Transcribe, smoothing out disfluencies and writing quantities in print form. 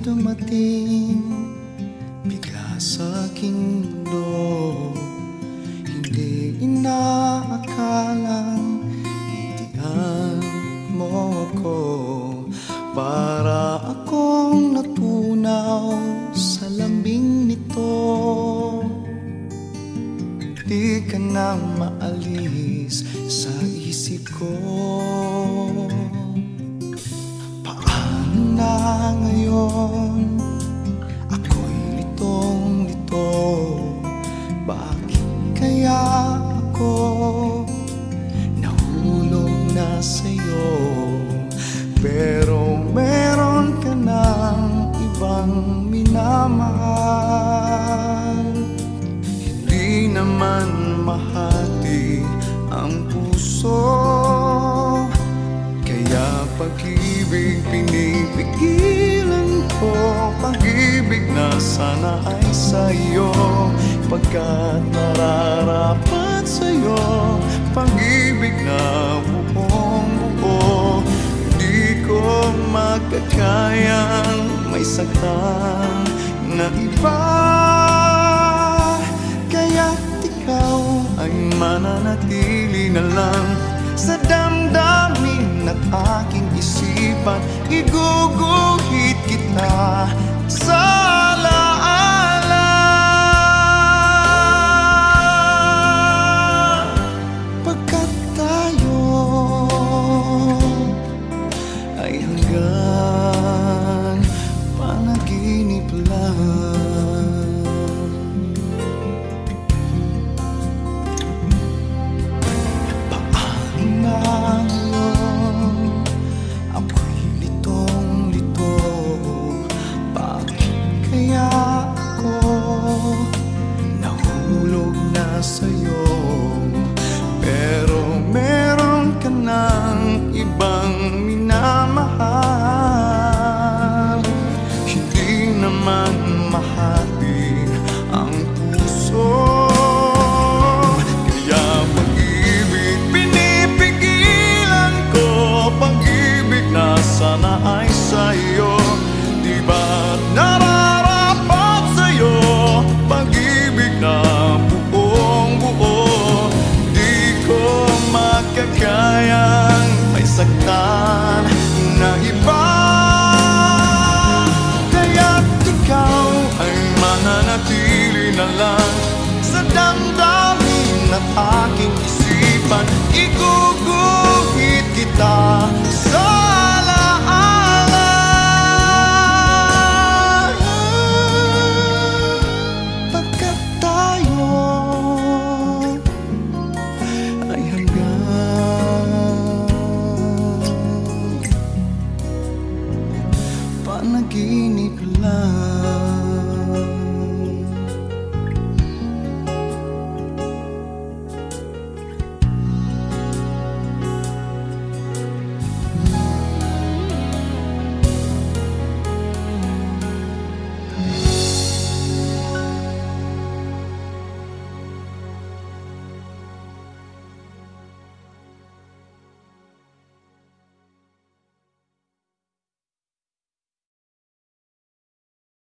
dumating bigla sa aking mundo. Hindi inaakalang hitian mo ako. Para akong natunaw sa lambing nito. Di ka na maalis sa isip ko. Paano na ngayon? Ako'y litong-lito. Bakit kaya ako nahulog na sa'yo? Pero meron ka ng ibang minamahal. Hindi naman mahati ang puso, kaya pag-ibig pinipigilan ko. Pag-ibig na sana ay sa'yo, pagkat nararapat sa'yo. Pag-ibig na buong-buo, di ko magkakayang may saktan na iba. Kaya't ikaw ay mananatili na lang sa damdamin at aking isipan. Iguguhit kita sa alaala. Pagkat tayo ay hanggang panaginip lang. Paano na ngayon? Ako'y litong-lito. Bakit kaya ako nahulog na sa'yo? Pero meron ka ng ibang minamahal. Hindi naman mahati ang puso, kaya pag-ibig pinipigilan ko. Pag-ibig na sana ay sa'yo, di ba't nararapat sa'yo? Pag-ibig na buong-buo, di ko makakayang may saktan na iba. Kaya't ikaw ay mananatili na lang sa damdamin at aking isipan. Iguguhit kita sa alaala. Pagkat tayo ay hanggang panaginip lang.